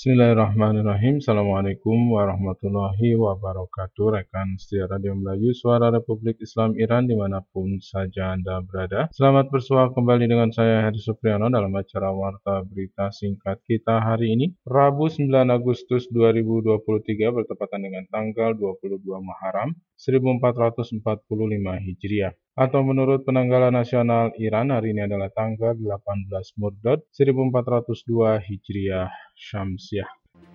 Bismillahirrahmanirrahim. Assalamualaikum warahmatullahi wabarakatuh. Rekan setia Radio Melayu, Suara Republik Islam Iran dimanapun saja Anda berada. Selamat bersua kembali dengan saya Heri Supriyono dalam acara Warta Berita Singkat kita hari ini, Rabu 9 Agustus 2023 bertepatan dengan tanggal 22 Muharram 1445 Hijriah. Atau menurut penanggalan nasional Iran, hari ini adalah tanggal 18 Mordad 1402 Hijriah Syamsiah.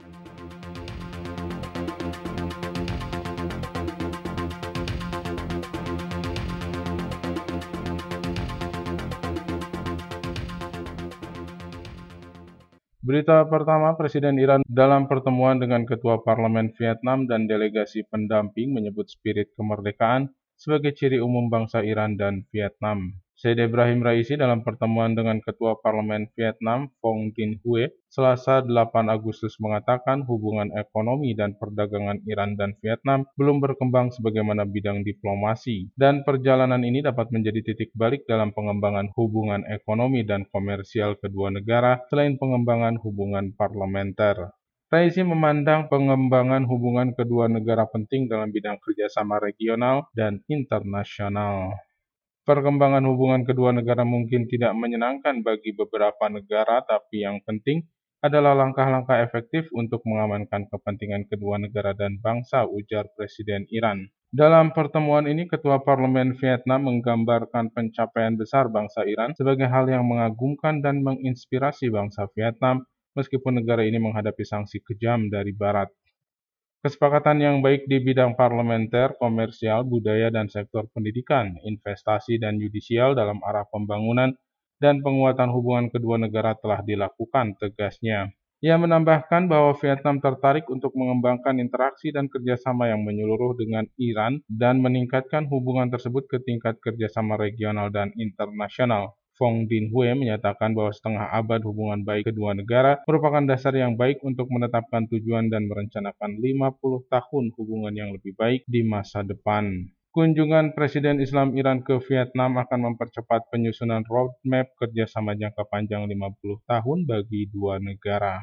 Berita pertama, Presiden Iran dalam pertemuan dengan Ketua Parlemen Vietnam dan delegasi pendamping menyebut spirit kemerdekaan sebagai ciri umum bangsa Iran dan Vietnam. Said Ibrahim Raisi dalam pertemuan dengan Ketua Parlemen Vietnam, Phong Dinh Hue, Selasa 8 Agustus mengatakan hubungan ekonomi dan perdagangan Iran dan Vietnam belum berkembang sebagaimana bidang diplomasi, dan perjalanan ini dapat menjadi titik balik dalam pengembangan hubungan ekonomi dan komersial kedua negara selain pengembangan hubungan parlementer. Raisi memandang pengembangan hubungan kedua negara penting dalam bidang kerjasama regional dan internasional. Perkembangan hubungan kedua negara mungkin tidak menyenangkan bagi beberapa negara, tapi yang penting adalah langkah-langkah efektif untuk mengamankan kepentingan kedua negara dan bangsa, ujar Presiden Iran. Dalam pertemuan ini, Ketua Parlemen Vietnam menggambarkan pencapaian besar bangsa Iran sebagai hal yang mengagumkan dan menginspirasi bangsa Vietnam, meskipun negara ini menghadapi sanksi kejam dari Barat. Kesepakatan yang baik di bidang parlementer, komersial, budaya, dan sektor pendidikan, investasi, dan yudisial dalam arah pembangunan dan penguatan hubungan kedua negara telah dilakukan, tegasnya. Ia menambahkan bahwa Vietnam tertarik untuk mengembangkan interaksi dan kerjasama yang menyeluruh dengan Iran dan meningkatkan hubungan tersebut ke tingkat kerjasama regional dan internasional. Phong Dinh Hue menyatakan bahwa setengah abad hubungan baik kedua negara merupakan dasar yang baik untuk menetapkan tujuan dan merencanakan 50 tahun hubungan yang lebih baik di masa depan. Kunjungan Presiden Islam Iran ke Vietnam akan mempercepat penyusunan roadmap kerjasama jangka panjang 50 tahun bagi dua negara.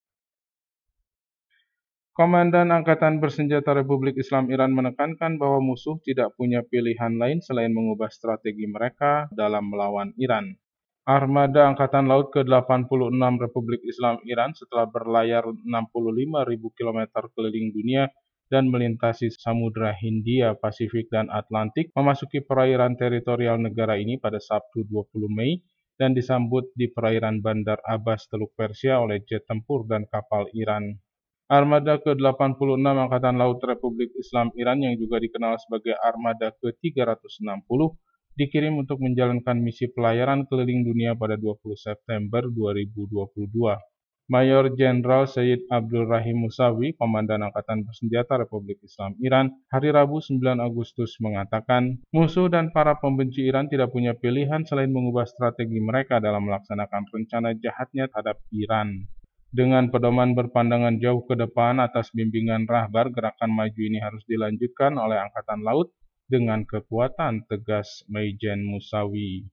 Komandan Angkatan Bersenjata Republik Islam Iran menekankan bahwa musuh tidak punya pilihan lain selain mengubah strategi mereka dalam melawan Iran. Armada Angkatan Laut ke-86 Republik Islam Iran setelah berlayar 65.000 km keliling dunia dan melintasi Samudra Hindia, Pasifik, dan Atlantik memasuki perairan teritorial negara ini pada Sabtu 20 Mei dan disambut di perairan Bandar Abbas, Teluk Persia oleh jet tempur dan kapal Iran. Armada ke-86 Angkatan Laut Republik Islam Iran yang juga dikenal sebagai Armada ke-360 dikirim untuk menjalankan misi pelayaran keliling dunia pada 20 September 2022. Mayor Jenderal Sayyid Abdul Rahim Musawi, Komandan Angkatan Bersenjata Republik Islam Iran, hari Rabu 9 Agustus mengatakan, musuh dan para pembenci Iran tidak punya pilihan selain mengubah strategi mereka dalam melaksanakan rencana jahatnya terhadap Iran. Dengan pedoman berpandangan jauh ke depan atas bimbingan rahbar, gerakan maju ini harus dilanjutkan oleh Angkatan Laut dengan kekuatan, tegas Maijen Musawi.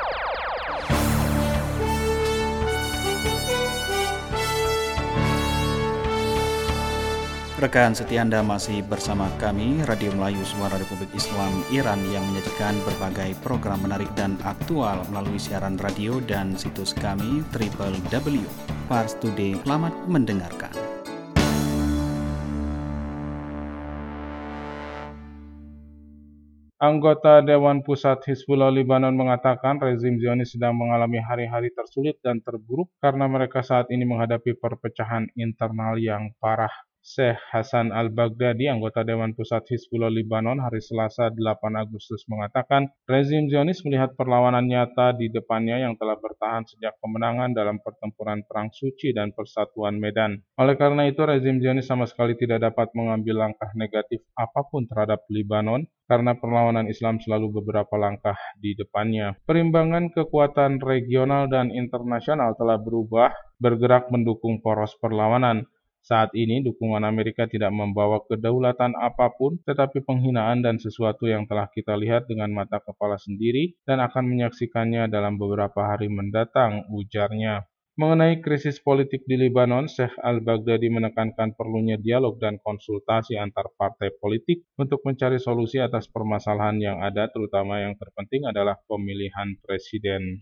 Rekan setia Anda masih bersama kami, Radio Melayu Suara Republik Islam Iran yang menyajikan berbagai program menarik dan aktual melalui siaran radio dan situs kami www.parstoday. Selamat mendengarkan. Anggota Dewan Pusat Hizbullah Lebanon mengatakan rezim Zionis sedang mengalami hari-hari tersulit dan terburuk karena mereka saat ini menghadapi perpecahan internal yang parah. Syekh Hasan al-Baghdadi, anggota Dewan Pusat Hizbullah Lebanon, hari Selasa 8 Agustus mengatakan rezim Zionis melihat perlawanan nyata di depannya yang telah bertahan sejak kemenangan dalam pertempuran Perang Suci dan Persatuan Medan. Oleh karena itu, rezim Zionis sama sekali tidak dapat mengambil langkah negatif apapun terhadap Lebanon karena perlawanan Islam selalu beberapa langkah di depannya. Perimbangan kekuatan regional dan internasional telah berubah, bergerak mendukung poros perlawanan. Saat ini, dukungan Amerika tidak membawa kedaulatan apapun, tetapi penghinaan dan sesuatu yang telah kita lihat dengan mata kepala sendiri dan akan menyaksikannya dalam beberapa hari mendatang, ujarnya. Mengenai krisis politik di Lebanon, Sheikh al-Baghdadi menekankan perlunya dialog dan konsultasi antar partai politik untuk mencari solusi atas permasalahan yang ada, terutama yang terpenting adalah pemilihan presiden.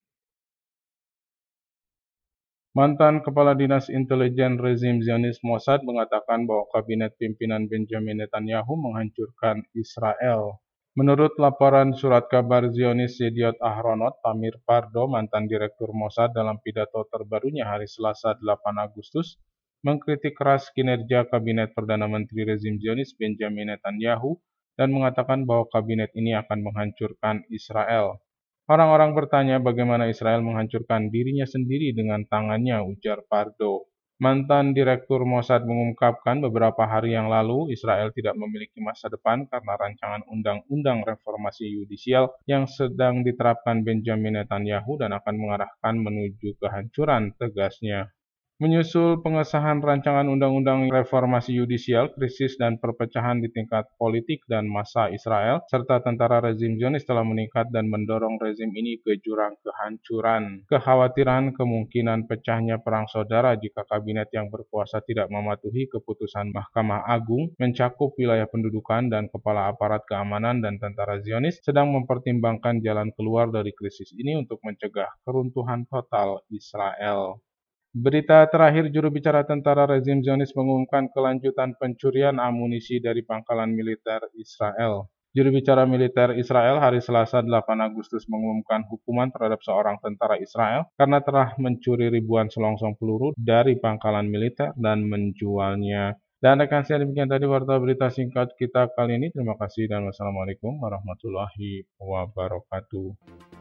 Mantan Kepala Dinas Intelijen rezim Zionis Mossad mengatakan bahwa kabinet pimpinan Benjamin Netanyahu menghancurkan Israel. Menurut laporan surat kabar Zionis Yediot Ahronot, Tamir Pardo, mantan Direktur Mossad, dalam pidato terbarunya hari Selasa 8 Agustus, mengkritik keras kinerja Kabinet Perdana Menteri rezim Zionis Benjamin Netanyahu dan mengatakan bahwa kabinet ini akan menghancurkan Israel. Orang-orang bertanya bagaimana Israel menghancurkan dirinya sendiri dengan tangannya, ujar Pardo. Mantan Direktur Mossad mengungkapkan beberapa hari yang lalu Israel tidak memiliki masa depan karena rancangan undang-undang reformasi yudisial yang sedang diterapkan Benjamin Netanyahu dan akan mengarahkan menuju kehancuran, tegasnya. Menyusul pengesahan rancangan undang-undang reformasi yudisial, krisis dan perpecahan di tingkat politik dan massa Israel, serta tentara rezim Zionis telah meningkat dan mendorong rezim ini ke jurang kehancuran. Kekhawatiran kemungkinan pecahnya perang saudara jika kabinet yang berkuasa tidak mematuhi keputusan Mahkamah Agung, mencakup wilayah pendudukan dan kepala aparat keamanan dan tentara Zionis, sedang mempertimbangkan jalan keluar dari krisis ini untuk mencegah keruntuhan total Israel. Berita terakhir, juru bicara tentara rezim Zionis mengumumkan kelanjutan pencurian amunisi dari pangkalan militer Israel. Juru bicara militer Israel hari Selasa 8 Agustus mengumumkan hukuman terhadap seorang tentara Israel karena telah mencuri ribuan selongsong peluru dari pangkalan militer dan menjualnya. Dan rekan saya, demikian tadi warta berita singkat kita kali ini. Terima kasih dan wassalamualaikum warahmatullahi wabarakatuh.